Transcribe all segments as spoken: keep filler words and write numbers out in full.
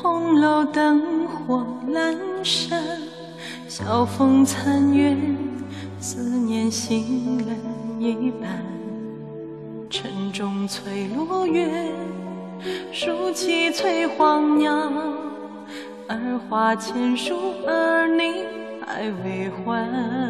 红楼灯火阑珊，晓风残月，思念心人一般。晨钟催落月，数起催黄鸟。儿花千树，儿女还未还。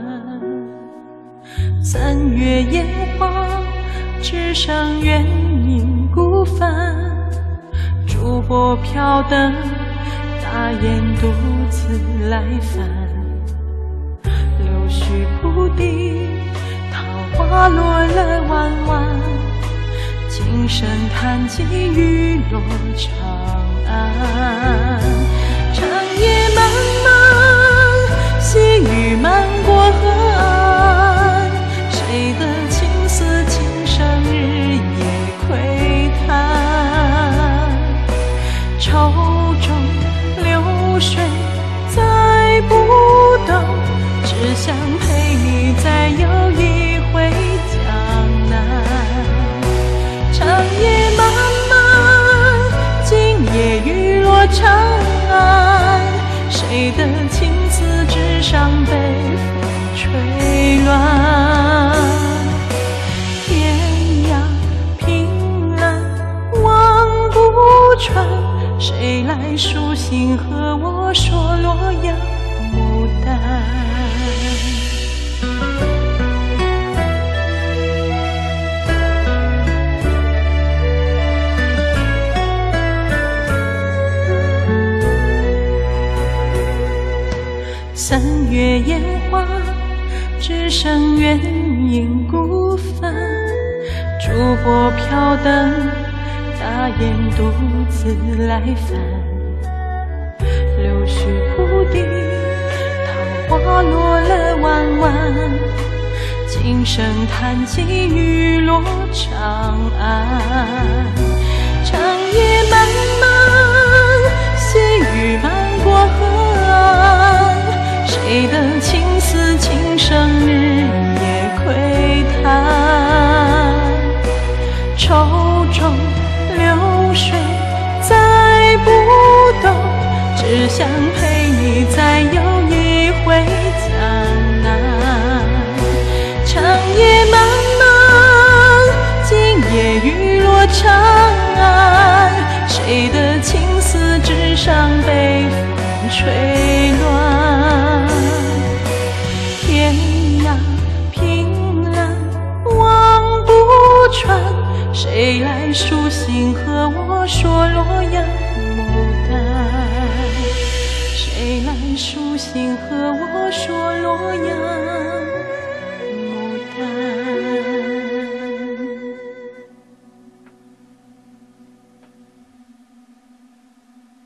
三月烟花，只剩远影孤帆。烛波飘灯，大雁独自来返。柳絮铺地，桃花落了弯弯。轻声叹息，雨落长安。长夜漫漫，细雨漫过河岸。谁的情思，今生日夜窥探。愁中流水再不动，只想陪你再游一回江南。长夜漫漫，今夜雨落长安。谁的情思，纸上被风吹乱。天涯凭栏，望不穿。谁来书信和我说洛阳牡丹？三月烟花，只剩远影孤帆。烛波飘灯，大雁独自来返。柳絮铺地，桃花落了弯弯。轻声叹息，雨落长安。长夜漫漫，细雨漫过河岸。谁的情思，今生日夜窥探。愁中流水再不动，只想陪你再游一回江南。长夜漫漫，今夜雨落长安。谁的情思，纸上被风吹乱。天涯凭栏，望不穿。谁来书信和我说洛阳牡丹？谁来书信和我说洛阳